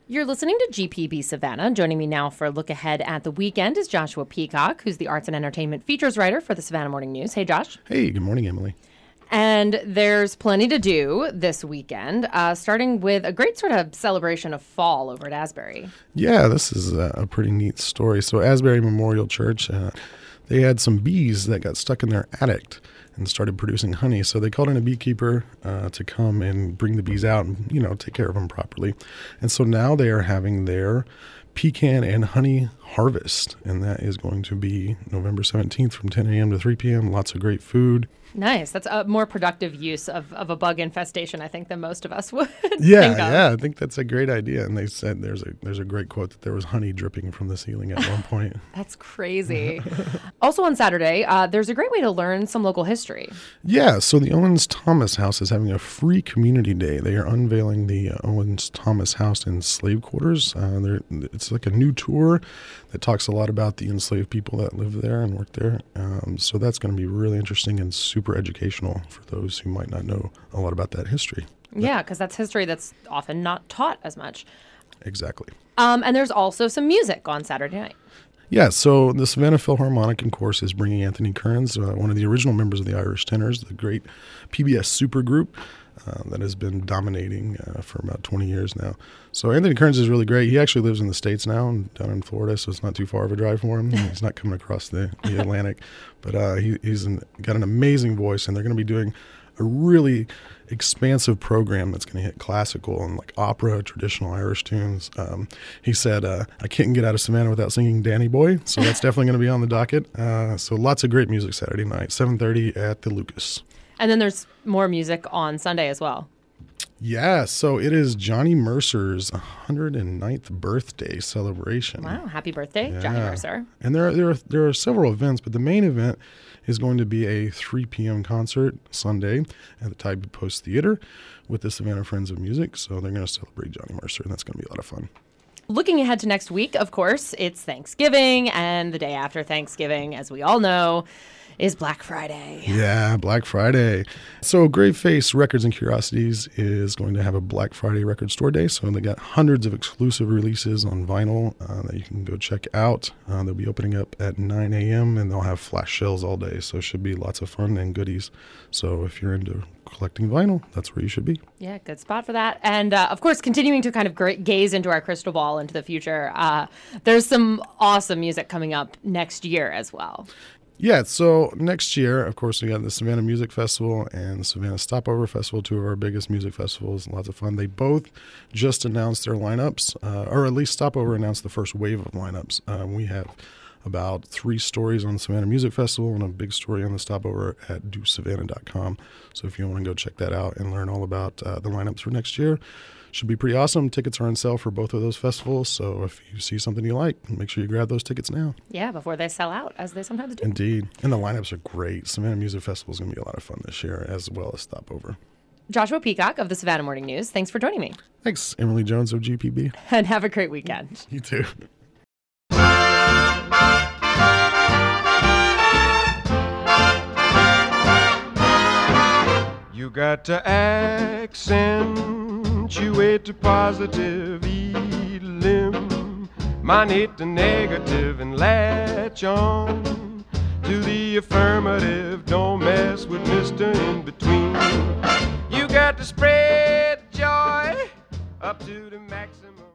You're listening to GPB Savannah. Joining me now for a look ahead at the weekend is Joshua Peacock, who's the arts and entertainment features writer for the Savannah Morning News. Hey, Josh. Hey, good morning, Emily. And there's plenty to do this weekend, starting with a great sort of celebration of fall over at Asbury. Yeah, this is a pretty neat story. So Asbury Memorial Church, they had some bees that got stuck in their attic and started producing honey. So they called in a beekeeper to come and bring the bees out and, take care of them properly. And so now they are having their pecan and honey harvest, and that is going to be November 17th from 10 a.m. to 3 p.m. Lots of great food. Nice. That's a more productive use of a bug infestation, I think, than most of us would think of. Yeah, I think that's a great idea. And they said there's a great quote that there was honey dripping from the ceiling at one point. That's crazy. Also on Saturday, there's a great way to learn some local history. Yeah, so the Owens Thomas House is having a free community day. They are unveiling the Owens Thomas House in slave quarters. It's like a new tour that talks a lot about the enslaved people that live there and work there. So that's going to be really interesting and super educational for those who might not know a lot about that history. Yeah, because that's history that's often not taught as much. Exactly. And there's also some music on Saturday night. Yeah, so the Savannah Philharmonic, of course, is bringing Anthony Kearns, one of the original members of the Irish Tenors, the great PBS supergroup that has been dominating for about 20 years now. So Anthony Kearns is really great. He actually lives in the States now, down in Florida, so it's not too far of a drive for him. He's not coming across the Atlantic. But he's got an amazing voice, and they're going to be doing a really expansive program that's going to hit classical and like opera, traditional Irish tunes. He said, I can't get out of Savannah without singing Danny Boy, so that's definitely going to be on the docket. So lots of great music Saturday night, 7:30 at the Lucas. And then there's more music on Sunday as well. Yeah, so it is Johnny Mercer's 109th birthday celebration. Wow, happy birthday, yeah. Johnny Mercer. And there are several events, but the main event is going to be a 3 p.m. concert Sunday at the Tide Post Theater with the Savannah Friends of Music. So they're going to celebrate Johnny Mercer, and that's going to be a lot of fun. Looking ahead to next week, of course, it's Thanksgiving, and the day after Thanksgiving, as we all know, is Black Friday. Yeah, Black Friday. So Grave Face Records and Curiosities is going to have a Black Friday record store day. So they got hundreds of exclusive releases on vinyl that you can go check out. They'll be opening up at 9 a.m. and they'll have flash sales all day. So it should be lots of fun and goodies. So if you're into collecting vinyl, that's where you should be. Yeah, good spot for that. And of course, continuing to kind of gaze into our crystal ball into the future, there's some awesome music coming up next year as well. Yeah, so next year, of course, we got the Savannah Music Festival and Savannah Stopover Festival, two of our biggest music festivals. Lots of fun. They both just announced their lineups, or at least Stopover announced the first wave of lineups. We have about 3 stories on the Savannah Music Festival and a big story on the Stopover at dosavannah.com. So if you want to go check that out and learn all about the lineups for next year, should be pretty awesome. Tickets are on sale for both of those festivals. So if you see something you like, make sure you grab those tickets now. Yeah, before they sell out, as they sometimes do. Indeed. And the lineups are great. Savannah Music Festival is going to be a lot of fun this year, as well as Stopover. Joshua Peacock of the Savannah Morning News, thanks for joining me. Thanks, Emily Jones of GPB. And have a great weekend. You too. You got to accentuate the positive, elim, hit the negative and latch on to the affirmative. Don't mess with Mr. In Between. You got to spread joy up to the maximum.